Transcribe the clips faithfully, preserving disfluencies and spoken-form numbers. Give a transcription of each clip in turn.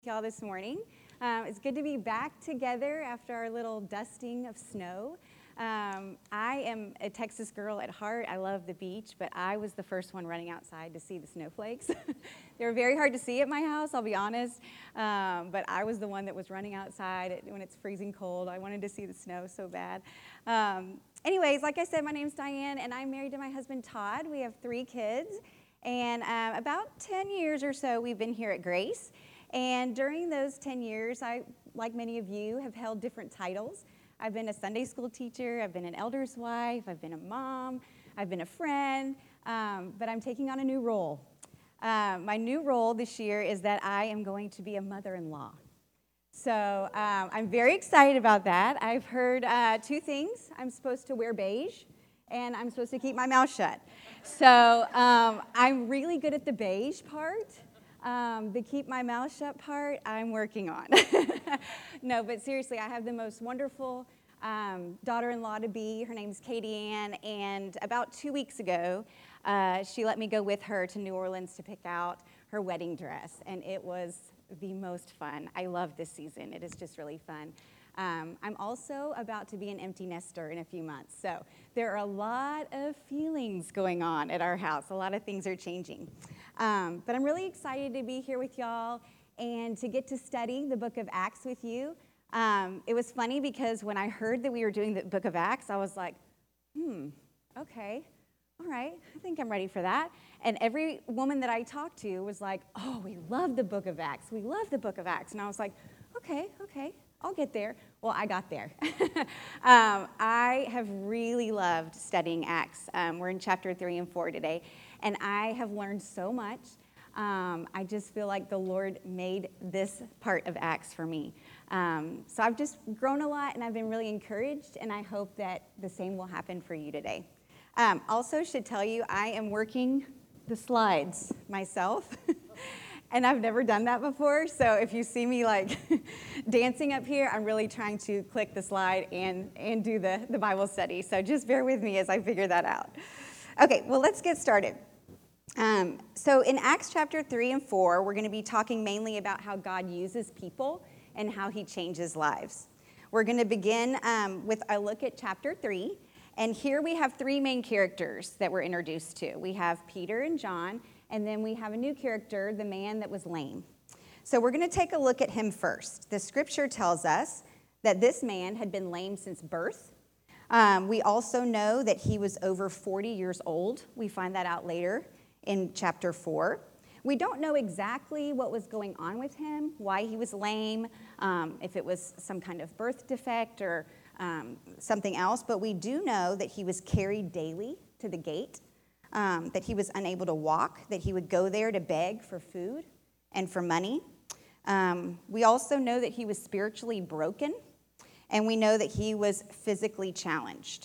Y'all this morning. Um, it's good to be back together after our little dusting of snow. Um, I am a Texas girl at heart. I love the beach, but I was the first one running outside to see the snowflakes. They were very hard to see at my house, I'll be honest, um, but I was the one that was running outside when it's freezing cold. I wanted to see the snow so bad. Um, anyways, like I said, my name's Diane, and I'm married to my husband, Todd. We have three kids, and um, about ten years or so we've been here at Grace. And during those ten years, I, like many of you, have held different titles. I've been a Sunday school teacher, I've been an elder's wife, I've been a mom, I've been a friend, um, but I'm taking on a new role. Um, my new role this year is that I am going to be a mother-in-law. So um, I'm very excited about that. I've heard uh, two things. I'm supposed to wear beige, and I'm supposed to keep my mouth shut. So um, I'm really good at the beige part. Um, the keep my mouth shut part, I'm working on. No, but seriously, I have the most wonderful um, daughter-in-law to be. Her name's Katie Ann, and about two weeks ago, uh, she let me go with her to New Orleans to pick out her wedding dress, and it was the most fun. I love this season. It is just really fun. Um, I'm also about to be an empty nester in a few months, so there are a lot of feelings going on at our house. A lot of things are changing. Um, but I'm really excited to be here with y'all and to get to study the book of Acts with you. Um, it was funny because when I heard that we were doing the book of Acts, I was like, hmm, okay, all right, I think I'm ready for that. And every woman that I talked to was like, oh, we love the book of Acts. We love the book of Acts. And I was like, okay, okay, I'll get there. Well, I got there. um, I have really loved studying Acts. Um, we're in chapter three and four today, and I have learned so much. Um, I just feel like the Lord made this part of Acts for me. Um, so I've just grown a lot, and I've been really encouraged, and I hope that the same will happen for you today. Um, also, should tell you, I am working the slides myself. And I've never done that before, so if you see me like dancing up here, I'm really trying to click the slide and, and do the, the Bible study. So just bear with me as I figure that out. Okay, well, let's get started. Um, so in Acts chapter three and four, we're going to be talking mainly about how God uses people and how he changes lives. We're going to begin um, with a look at chapter three. And here we have three main characters that we're introduced to. We have Peter and John, and then we have a new character, the man that was lame. So we're going to take a look at him first. The scripture tells us that this man had been lame since birth. Um, we also know that he was over forty years old. We find that out later in chapter four. We don't know exactly what was going on with him, why he was lame, um, if it was some kind of birth defect or um, something else, but we do know that he was carried daily to the gate, um, that he was unable to walk, that he would go there to beg for food and for money. Um, we also know that he was spiritually broken, and we know that he was physically challenged.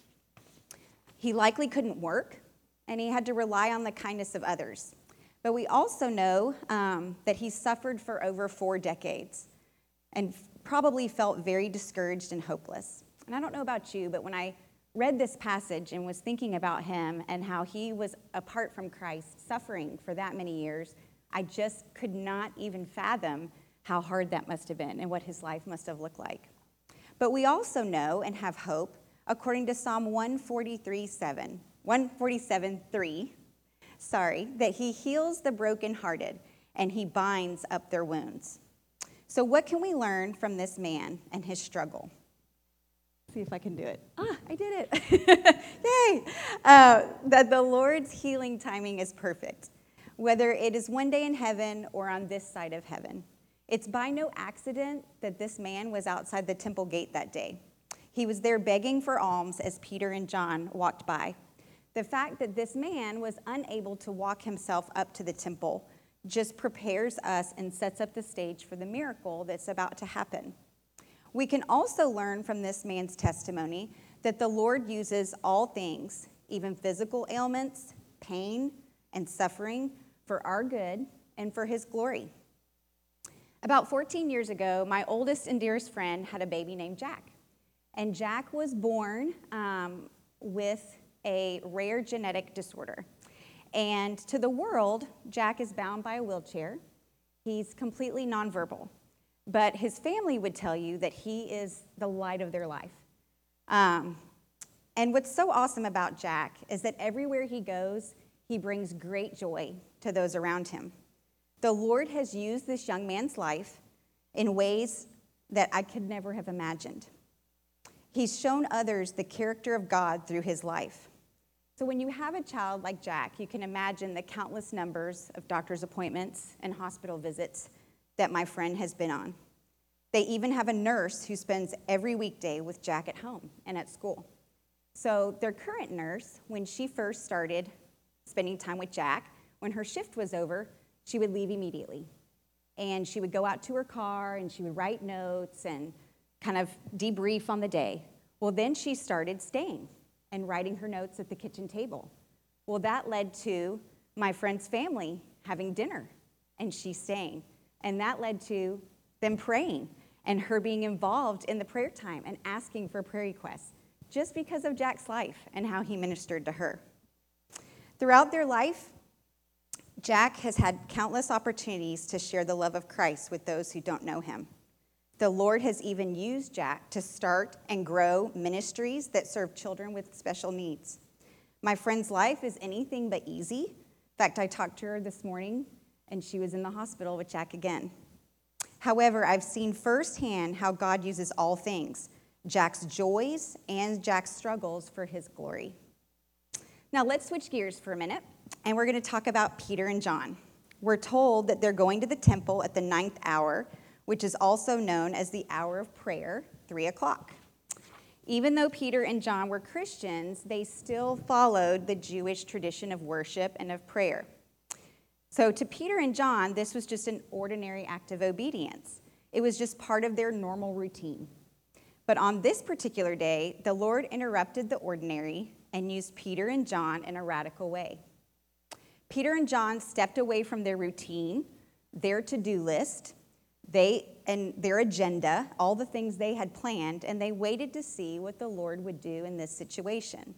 He likely couldn't work, and he had to rely on the kindness of others. But we also know um, that he suffered for over four decades and probably felt very discouraged and hopeless. And I don't know about you, but when I read this passage and was thinking about him and how he was apart from Christ, suffering for that many years, I just could not even fathom how hard that must have been and what his life must have looked like. But we also know and have hope, according to Psalm one forty-three, seven, one forty-seven, three, sorry, that he heals the brokenhearted and he binds up their wounds. So what can we learn from this man and his struggle? See if I can do it. Ah, I did it. Yay! Uh, that the Lord's healing timing is perfect, whether it is one day in heaven or on this side of heaven. It's by no accident that this man was outside the temple gate that day. He was there begging for alms as Peter and John walked by. The fact that this man was unable to walk himself up to the temple just prepares us and sets up the stage for the miracle that's about to happen. We can also learn from this man's testimony that the Lord uses all things, even physical ailments, pain, and suffering, for our good and for his glory. About fourteen years ago, my oldest and dearest friend had a baby named Jack. And Jack was born um, with a rare genetic disorder. And to the world, Jack is bound by a wheelchair. He's completely nonverbal, but his family would tell you that he is the light of their life. Um, and what's so awesome about Jack is that everywhere he goes, he brings great joy to those around him. The Lord has used this young man's life in ways that I could never have imagined. He's shown others the character of God through his life. So when you have a child like Jack, you can imagine the countless numbers of doctor's appointments and hospital visits that my friend has been on. They even have a nurse who spends every weekday with Jack at home and at school. So their current nurse, when she first started spending time with Jack, when her shift was over, she would leave immediately. And she would go out to her car and she would write notes and kind of debrief on the day. Well, then she started staying and writing her notes at the kitchen table. Well, that led to my friend's family having dinner and she staying. And that led to them praying and her being involved in the prayer time and asking for prayer requests just because of Jack's life and how he ministered to her. Throughout their life, Jack has had countless opportunities to share the love of Christ with those who don't know him. The Lord has even used Jack to start and grow ministries that serve children with special needs. My friend's life is anything but easy. In fact, I talked to her this morning, and she was in the hospital with Jack again. However, I've seen firsthand how God uses all things, Jack's joys and Jack's struggles, for his glory. Now, let's switch gears for a minute, and we're going to talk about Peter and John. We're told that they're going to the temple at the ninth hour, which is also known as the hour of prayer, three o'clock. Even though Peter and John were Christians, they still followed the Jewish tradition of worship and of prayer. So to Peter and John, this was just an ordinary act of obedience. It was just part of their normal routine. But on this particular day, the Lord interrupted the ordinary and used Peter and John in a radical way. Peter and John stepped away from their routine, their to-do list, they and their agenda, all the things they had planned, and they waited to see what the Lord would do in this situation.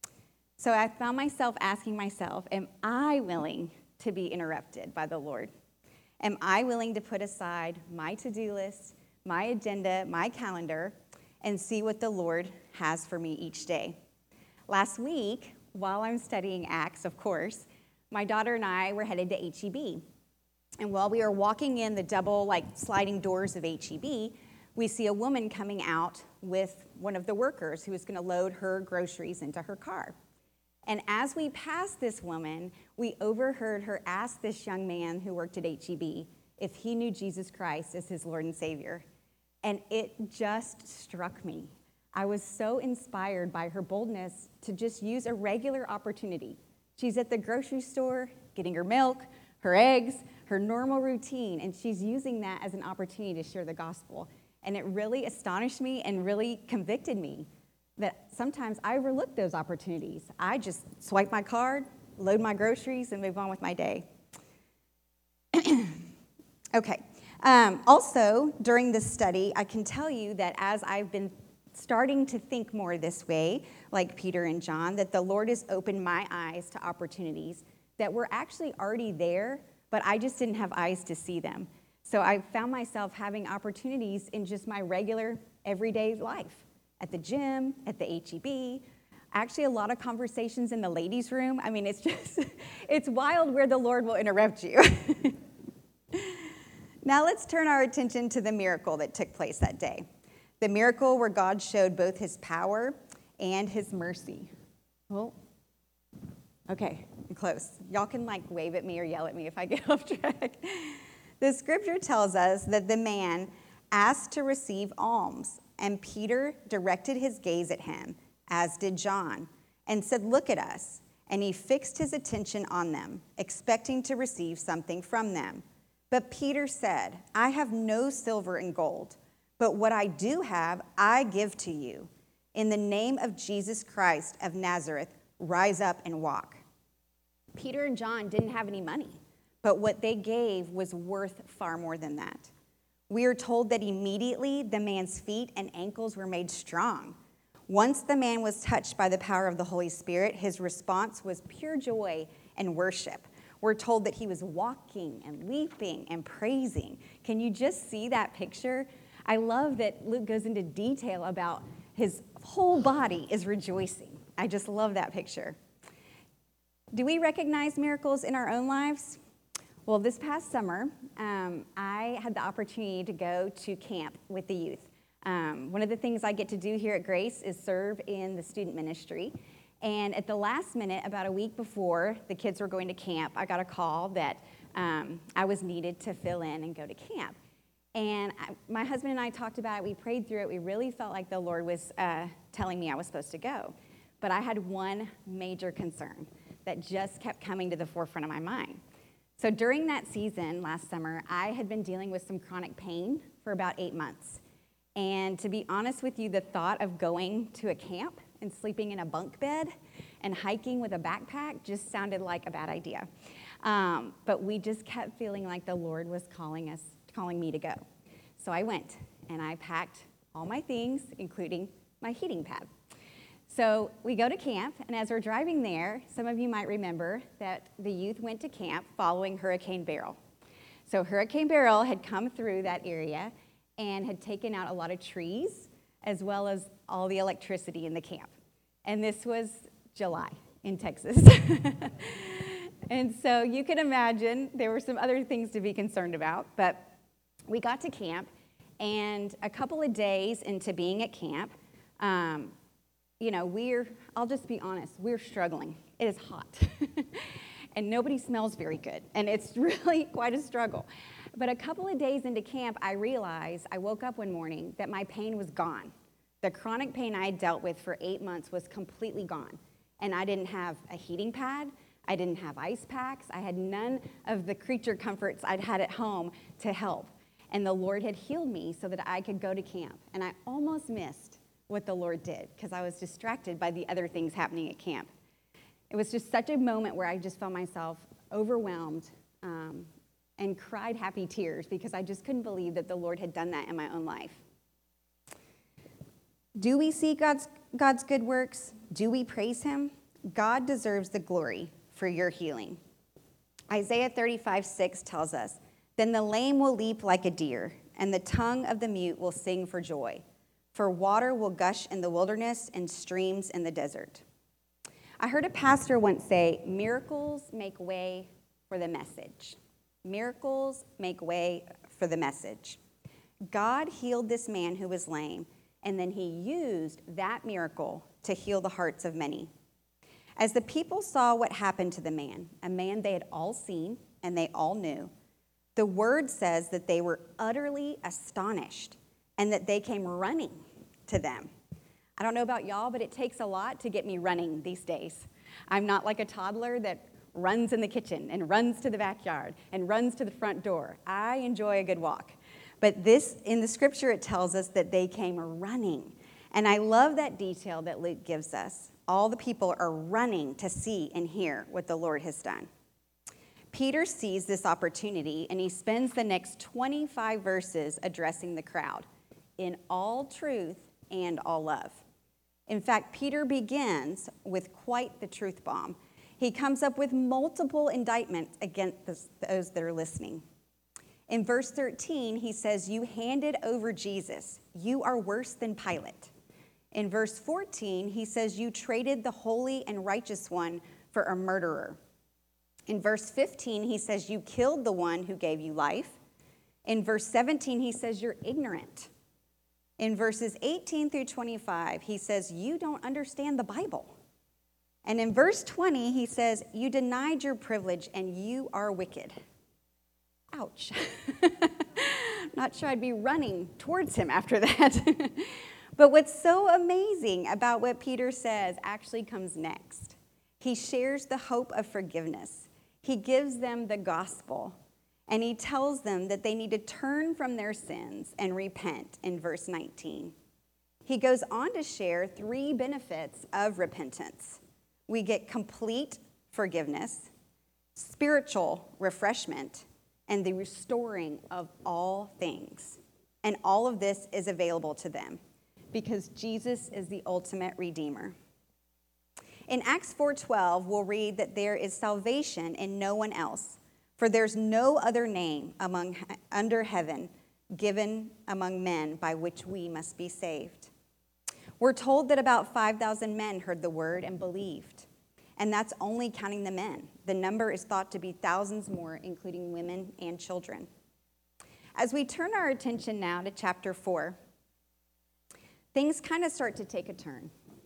So I found myself asking myself, am I willing to be interrupted by the Lord? Am I willing to put aside my to-do list, my agenda, my calendar, and see what the Lord has for me each day? Last week, while I'm studying Acts, of course, my daughter and I were headed to H E B. And while we were walking in the double, like, sliding doors of H E B, we see a woman coming out with one of the workers who was going to load her groceries into her car. And as we passed this woman, we overheard her ask this young man who worked at H E B if he knew Jesus Christ as his Lord and Savior. And it just struck me. I was so inspired by her boldness to just use a regular opportunity. She's at the grocery store getting her milk, her eggs, her normal routine, and she's using that as an opportunity to share the gospel. And it really astonished me and really convicted me that sometimes I overlook those opportunities. I just swipe my card, load my groceries, and move on with my day. Okay. Um, also, during this study, I can tell you that as I've been starting to think more this way, like Peter and John, that the Lord has opened my eyes to opportunities that were actually already there, but I just didn't have eyes to see them. So I found myself having opportunities in just my regular, everyday life, at the gym, at the H E B, actually a lot of conversations in the ladies' room. I mean, it's just, it's wild where the Lord will interrupt you. Now let's turn our attention to the miracle that took place that day. The miracle where God showed both his power and his mercy. Well, okay, I'm close. Y'all can like wave at me or yell at me if I get off track. The scripture tells us that the man asked to receive alms, and Peter directed his gaze at him, as did John, and said, "Look at us." And he fixed his attention on them, expecting to receive something from them. But Peter said, "I have no silver and gold, but what I do have, I give to you. In the name of Jesus Christ of Nazareth, rise up and walk." Peter and John didn't have any money, but what they gave was worth far more than that. We are told that immediately the man's feet and ankles were made strong. Once the man was touched by the power of the Holy Spirit, his response was pure joy and worship. we're told that he was walking and leaping and praising. Can you just see that picture? I love that Luke goes into detail about his whole body is rejoicing. I just love that picture. Do we recognize miracles in our own lives? Well, this past summer, um, I had the opportunity to go to camp with the youth. Um, one of the things I get to do here at Grace is serve in the student ministry. And at the last minute, about a week before the kids were going to camp, I got a call that um, I was needed to fill in and go to camp. And I, my husband and I talked about it. We prayed through it. We really felt like the Lord was uh, telling me I was supposed to go. But I had one major concern that just kept coming to the forefront of my mind. So during that season last summer, I had been dealing with some chronic pain for about eight months. And to be honest with you, the thought of going to a camp and sleeping in a bunk bed and hiking with a backpack just sounded like a bad idea. Um, but we just kept feeling like the Lord was calling us, calling me to go. So I went and I packed all my things, including my heating pad. So we go to camp, and as we're driving there, some of you might remember that the youth went to camp following Hurricane Beryl. So Hurricane Beryl had come through that area and had taken out a lot of trees, as well as all the electricity in the camp. And this was July in Texas. And so you can imagine there were some other things to be concerned about, but we got to camp, and a couple of days into being at camp, um, you know, we're, I'll just be honest, we're struggling. It is hot. And nobody smells very good. And it's really quite a struggle. But a couple of days into camp, I realized, I woke up one morning that my pain was gone. The chronic pain I had dealt with for eight months was completely gone. And I didn't have a heating pad. I didn't have ice packs. I had none of the creature comforts I'd had at home to help. And the Lord had healed me so that I could go to camp. And I almost missed what the Lord did because I was distracted by the other things happening at camp. It was just such a moment where I just found myself overwhelmed um, and cried happy tears because I just couldn't believe that the Lord had done that in my own life. Do we see God's, God's good works? Do we praise him? God deserves the glory for your healing. Isaiah thirty-five six tells us, "Then the lame will leap like a deer, and the tongue of the mute will sing for joy. For water will gush in the wilderness and streams in the desert." I heard a pastor once say, miracles make way for the message. Miracles make way for the message. God healed this man who was lame, and then he used that miracle to heal the hearts of many. As the people saw what happened to the man, a man they had all seen and they all knew, the word says that they were utterly astonished and that they came running to them. I don't know about y'all, but it takes a lot to get me running these days. I'm not like a toddler that runs in the kitchen and runs to the backyard and runs to the front door. I enjoy a good walk. But this, in the scripture, it tells us that they came running. And I love that detail that Luke gives us. All the people are running to see and hear what the Lord has done. Peter sees this opportunity, and he spends the next twenty-five verses addressing the crowd in all truth and all love. In fact, Peter begins with quite the truth bomb. He comes up with multiple indictments against those that are listening. In verse thirteen, he says, "You handed over Jesus. You are worse than Pilate." In verse fourteen, he says, "You traded the holy and righteous one for a murderer." In verse fifteen, he says, "You killed the one who gave you life." In verse seventeen, he says, "You're ignorant." In verses eighteen through twenty-five, he says, "You don't understand the Bible." And in verse twenty, he says, "You denied your privilege and you are wicked." Ouch. Not sure I'd be running towards him after that. But what's so amazing about what Peter says actually comes next. He shares the hope of forgiveness. He gives them the gospel. And he tells them that they need to turn from their sins and repent in verse nineteen. He goes on to share three benefits of repentance. We get complete forgiveness, spiritual refreshment, and the restoring of all things. And all of this is available to them because Jesus is the ultimate redeemer. In Acts four twelve, we'll read that there is salvation in no one else, for there's no other name among under heaven given among men by which we must be saved. We're told that about five thousand men heard the word and believed, and that's only counting the men. The number is thought to be thousands more, including women and children. As we turn our attention now to chapter four, things kind of start to take a turn.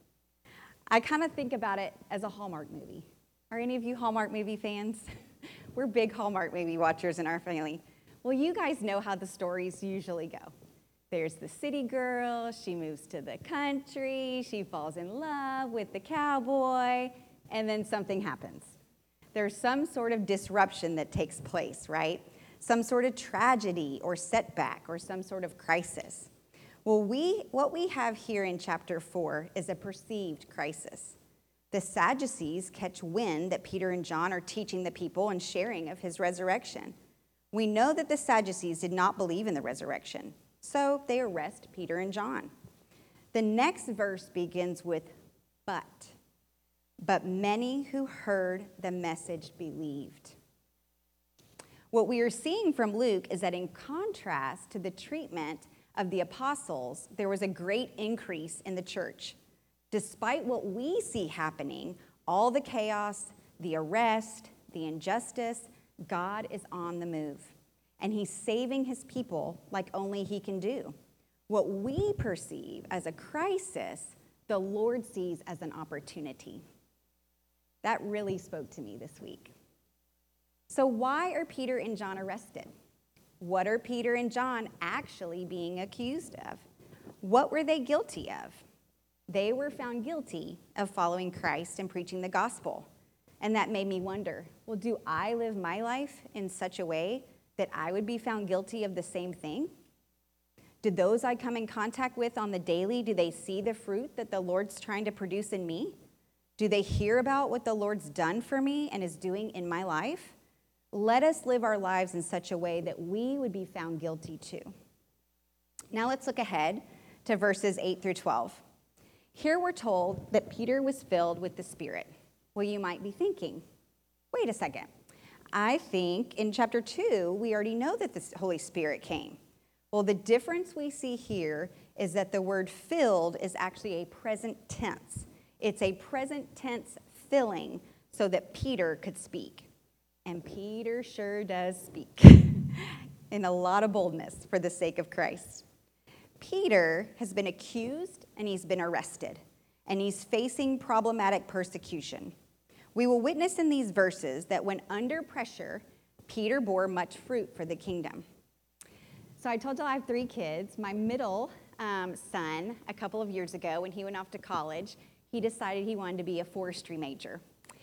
I kind of think about it as a Hallmark movie. Are any of you Hallmark movie fans? We're big Hallmark movie watchers in our family. Well, you guys know how the stories usually go. There's the city girl, she moves to the country, she falls in love with the cowboy, and then something happens. There's some sort of disruption that takes place, right? Some sort of tragedy or setback or some sort of crisis. Well, we what we have here in chapter four is a perceived crisis. The Sadducees catch wind that Peter and John are teaching the people and sharing of his resurrection. We know that the Sadducees did not believe in the resurrection, so they arrest Peter and John. The next verse begins with, but. But many who heard the message believed. What we are seeing from Luke is that in contrast to the treatment of the apostles, there was a great increase in the church. Despite what we see happening, all the chaos, the arrest, the injustice, God is on the move. And he's saving his people like only he can do. What we perceive as a crisis, the Lord sees as an opportunity. That really spoke to me this week. So why are Peter and John arrested? What are Peter and John actually being accused of? What were they guilty of? They were found guilty of following Christ and preaching the gospel. And that made me wonder, well, do I live my life in such a way that I would be found guilty of the same thing? Do those I come in contact with on the daily, do they see the fruit that the Lord's trying to produce in me? Do they hear about what the Lord's done for me and is doing in my life? Let us live our lives in such a way that we would be found guilty too. Now let's look ahead to verses eight through twelve. Here we're told that Peter was filled with the Spirit. Well, you might be thinking, wait a second. I think in chapter two, we already know that the Holy Spirit came. Well, the difference we see here is that the word filled is actually a present tense. It's a present tense filling so that Peter could speak. And Peter sure does speak in a lot of boldness for the sake of Christ. Peter has been accused and he's been arrested, and he's facing problematic persecution. We will witness in these verses that when under pressure, Peter bore much fruit for the kingdom. So I told you I have three kids. My middle um, son, a couple of years ago, when he went off to college, he decided he wanted to be a forestry major.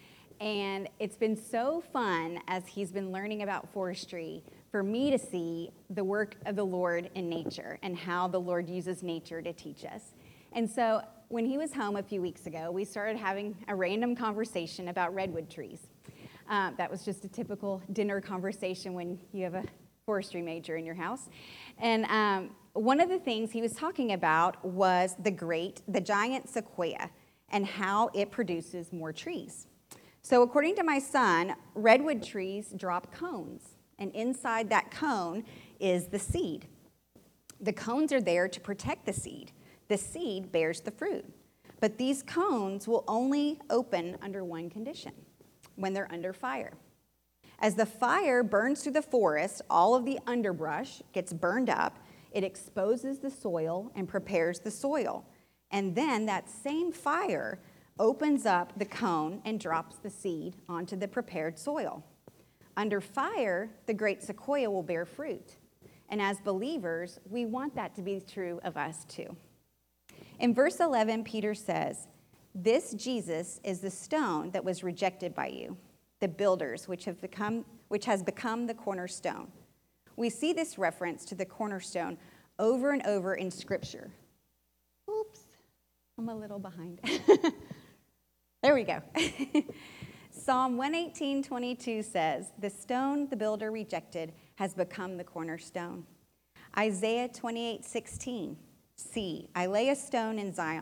And it's been so fun as he's been learning about forestry for me to see the work of the Lord in nature and how the Lord uses nature to teach us. And so when he was home a few weeks ago, we started having a random conversation about redwood trees. Uh, that was just a typical dinner conversation when you have a forestry major in your house. And um, one of the things he was talking about was the great, the giant sequoia and how it produces more trees. So according to my son, redwood trees drop cones, and inside that cone is the seed. The cones are there to protect the seed. The seed bears the fruit. But these cones will only open under one condition, when they're under fire. As the fire burns through the forest, all of the underbrush gets burned up. It exposes the soil and prepares the soil. And then that same fire opens up the cone and drops the seed onto the prepared soil. Under fire, the great sequoia will bear fruit. And as believers, we want that to be true of us too. In verse eleven, Peter says, "This Jesus is the stone that was rejected by you, the builders, which have become, which has become the cornerstone." We see this reference to the cornerstone over and over in Scripture. Oops, I'm a little behind. There we go. Psalm one eighteen, twenty-two says, "The stone the builder rejected has become the cornerstone." Isaiah twenty-eight, sixteen, "See, I lay a stone in Zion,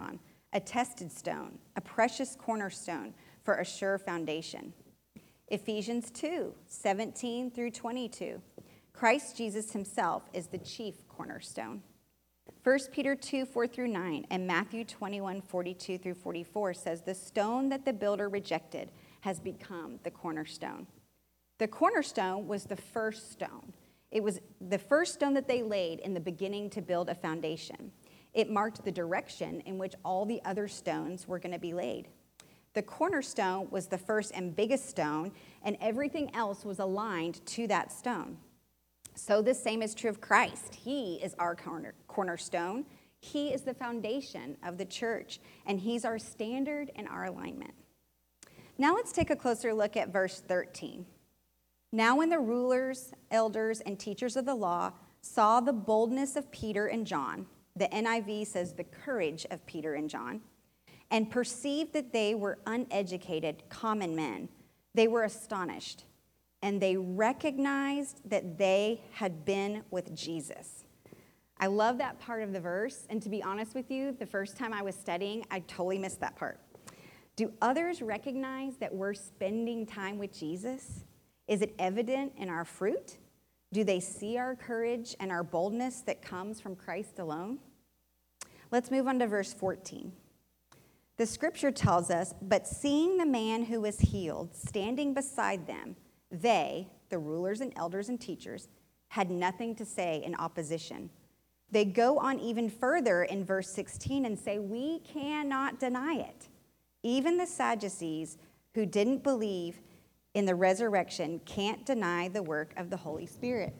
a tested stone, a precious cornerstone for a sure foundation. Ephesians two, seventeen through twenty-two. Christ Jesus himself is the chief cornerstone. First Peter two, four through nine, and Matthew twenty-one, forty-two through forty-four says, the stone that the builder rejected has become the cornerstone. The cornerstone was the first stone. It was the first stone that they laid in the beginning to build a foundation. It marked the direction in which all the other stones were going to be laid. The cornerstone was the first and biggest stone, and everything else was aligned to that stone. So the same is true of Christ. He is our corner, cornerstone. He is the foundation of the church, and he's our standard and our alignment. Now let's take a closer look at verse thirteen. Now when the rulers, elders, and teachers of the law saw the boldness of Peter and John, the N I V says the courage of Peter and John, and perceived that they were uneducated, common men, they were astonished, and they recognized that they had been with Jesus. I love that part of the verse, and to be honest with you, the first time I was studying, I totally missed that part. Do others recognize that we're spending time with Jesus? Is it evident in our fruit? Do they see our courage and our boldness that comes from Christ alone? Let's move on to verse fourteen. The scripture tells us, but seeing the man who was healed standing beside them, they, the rulers and elders and teachers, had nothing to say in opposition. They go on even further in verse sixteen and say, we cannot deny it. Even the Sadducees who didn't believe in the resurrection can't deny the work of the Holy Spirit.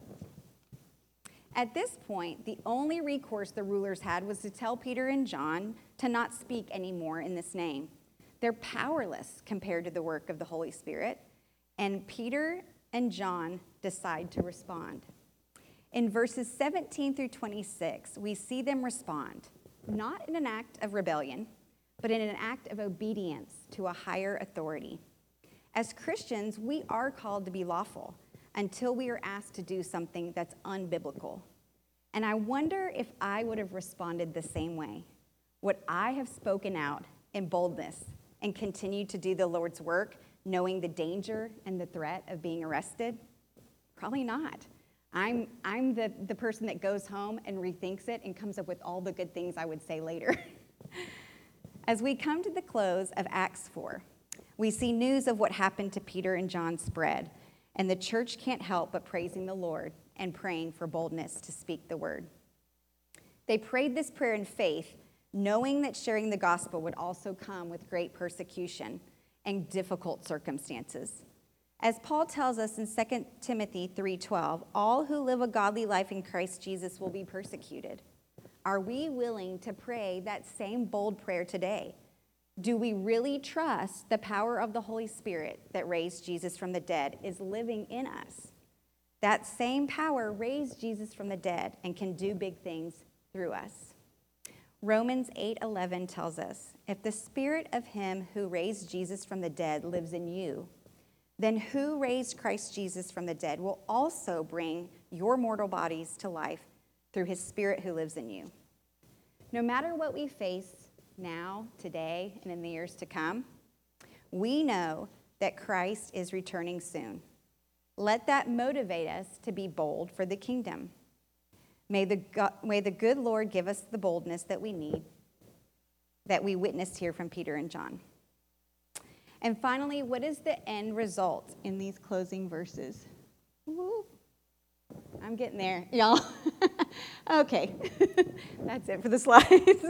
At this point, the only recourse the rulers had was to tell Peter and John to not speak anymore in this name. They're powerless compared to the work of the Holy Spirit, and Peter and John decide to respond. In verses seventeen through twenty-six, we see them respond, not in an act of rebellion, but in an act of obedience to a higher authority. As Christians, we are called to be lawful until we are asked to do something that's unbiblical. And I wonder if I would have responded the same way. Would I have spoken out in boldness and continued to do the Lord's work, knowing the danger and the threat of being arrested? Probably not. I'm, I'm the, the person that goes home and rethinks it and comes up with all the good things I would say later. As we come to the close of Acts four, we see news of what happened to Peter and John spread, and the church can't help but praising the Lord and praying for boldness to speak the word. They prayed this prayer in faith, knowing that sharing the gospel would also come with great persecution and difficult circumstances. As Paul tells us in Second Timothy three twelve, all who live a godly life in Christ Jesus will be persecuted. Are we willing to pray that same bold prayer today? Do we really trust the power of the Holy Spirit that raised Jesus from the dead is living in us? That same power raised Jesus from the dead and can do big things through us. Romans eight eleven tells us, if the spirit of him who raised Jesus from the dead lives in you, then who raised Christ Jesus from the dead will also bring your mortal bodies to life through his spirit who lives in you. No matter what we face now, today, and in the years to come, we know that Christ is returning soon. Let that motivate us to be bold for the kingdom. May the, God, may the good Lord give us the boldness that we need, that we witnessed here from Peter and John. And finally, what is the end result in these closing verses? Woo. I'm getting there, y'all. Okay, that's it for the slides.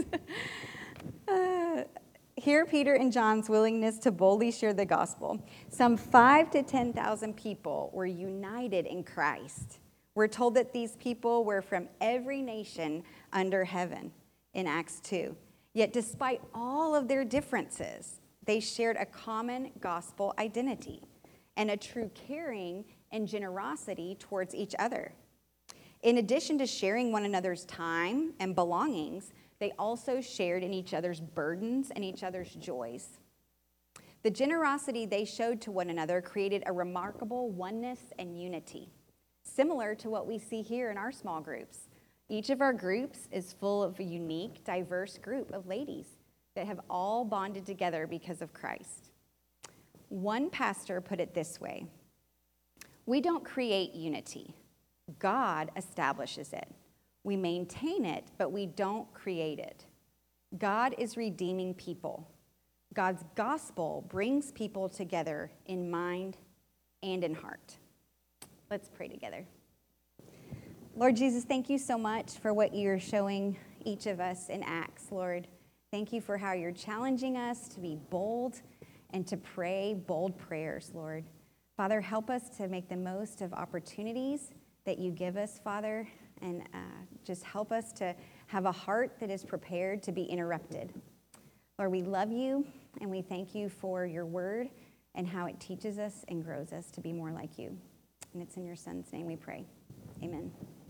Uh, here, Peter and John's willingness to boldly share the gospel. Some five to ten thousand people were united in Christ. We're told that these people were from every nation under heaven in Acts two. Yet, despite all of their differences, they shared a common gospel identity and a true caring and generosity towards each other. In addition to sharing one another's time and belongings, they also shared in each other's burdens and each other's joys. The generosity they showed to one another created a remarkable oneness and unity, similar to what we see here in our small groups. Each of our groups is full of a unique, diverse group of ladies that have all bonded together because of Christ. One pastor put it this way: we don't create unity. God establishes it. We maintain it, but we don't create it. God is redeeming people. God's gospel brings people together in mind and in heart. Let's pray together. Lord Jesus, thank you so much for what you're showing each of us in Acts, Lord. Thank you for how you're challenging us to be bold and to pray bold prayers, Lord. Father, help us to make the most of opportunities that you give us, Father, and uh, just help us to have a heart that is prepared to be interrupted. Lord, we love you, and we thank you for your word and how it teaches us and grows us to be more like you. And it's in your Son's name we pray. Amen.